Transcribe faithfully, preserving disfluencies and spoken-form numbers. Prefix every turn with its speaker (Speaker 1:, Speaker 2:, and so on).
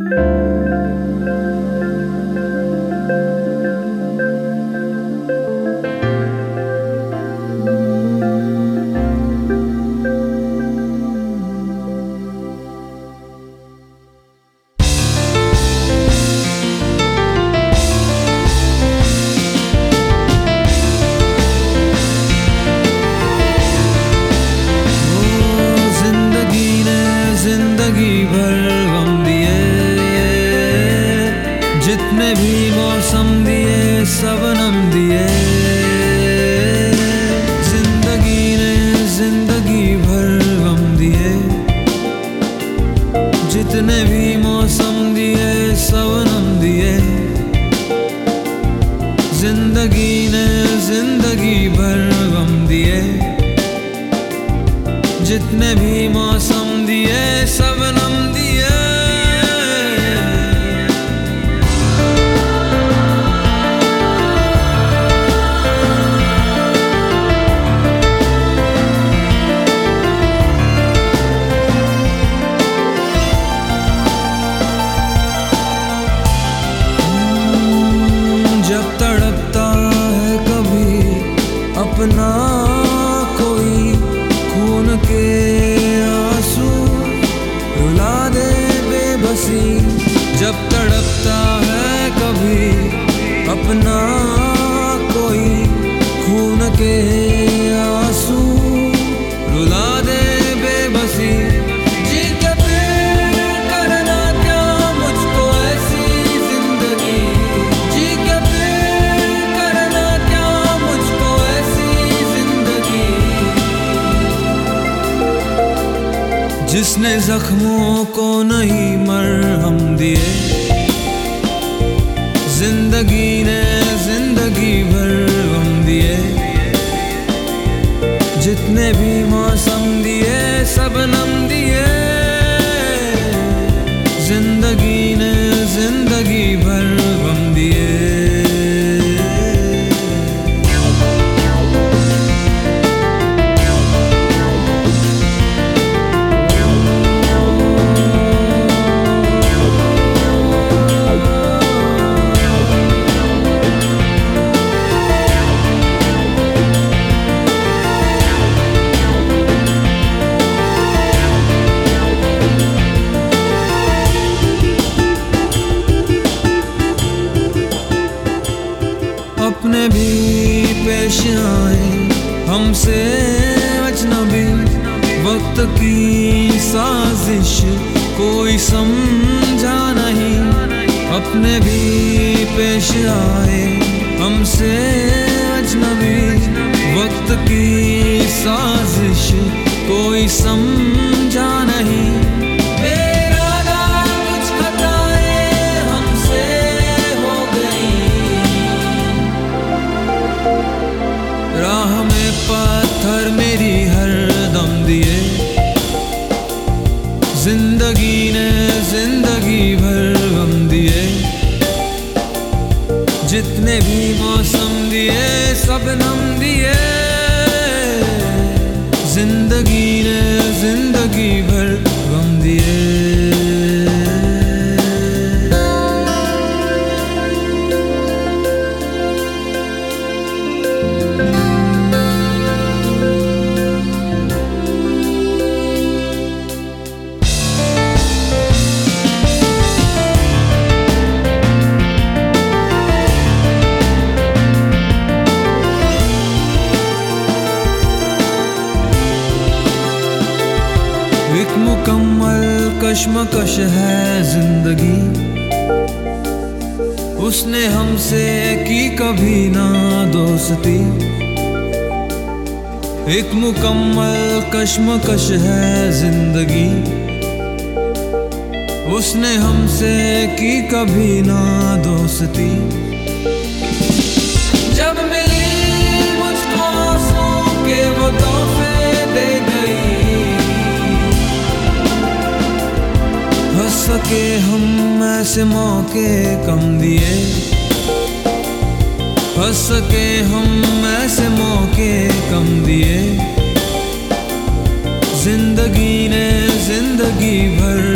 Speaker 1: जितने भी मौसम दिए सबनम दिए, जिंदगी ने जिंदगी भर गम दिए। जितने भी मौसम दिए सबनम दिए, जिंदगी ने जिंदगी भर गम दिए। जितने भी मौसम दिए सबनम दिए। अपना कोई खून के आंसू रुला दे बेबसी, जब तड़पता है कभी अपना कोई खून के आंसू रुला दे बेबसी। जी के फिर करना क्या मुझको ऐसी जिंदगी, जी के फिर करना क्या मुझको जिसने जख्मों को नहीं मरहम दिए। जिंदगी ने जिंदगी भर गम दिए। जितने भी मौसम दिए सबनम दिए, जिंदगी ने जिंदगी भर गम दिए। अपने भी पेश आए हमसे अजनबी, वक्त की साजिश कोई समझा नहीं। अपने भी पेश आए हमसे अजनबी, वक्त की साजिश कोई समझा नहीं। राह में पत्थर मेरी हर दम दिए। जिंदगी ने जिंदगी भर गम दिए। जितने भी मौसम दिए सबनम दिए, जिंदगी ने जिंदगी भर गम दिए। एक मुकम्मल कश्मकश है जिंदगी, उसने हमसे की कभी ना दोस्ती। एक मुकम्मल कश्मकश है जिंदगी, उसने हमसे की कभी ना दोस्ती। जब मिली मुझको आंसू के वो तोहफे दे गई, हंस सके हम ऐसे मौके कम दिए। हंस सके हम ऐसे मौके कम दिए। जिंदगी ने जिंदगी भर